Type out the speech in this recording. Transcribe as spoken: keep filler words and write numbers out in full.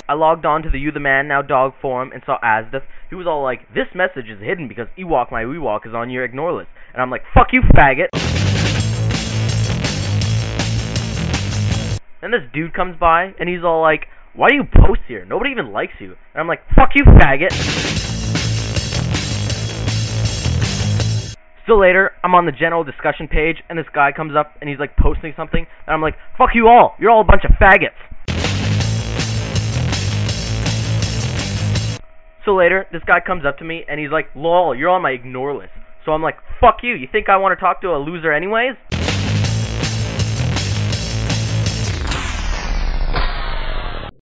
I logged on to the You the Man Now Dog forum and saw Asdef. He was all like, this message is hidden because Ewok my Ewok is on your ignore list. And I'm like, fuck you, faggot. Then this dude comes by and he's all like, why do you post here? Nobody even likes you. And I'm like, fuck you, faggot. Still later, I'm on the general discussion page, and this guy comes up, and he's, like, posting something, and I'm like, fuck you all, you're all a bunch of faggots. So later, this guy comes up to me, and he's like, lol, you're on my ignore list. So I'm like, fuck you, you think I want to talk to a loser anyways?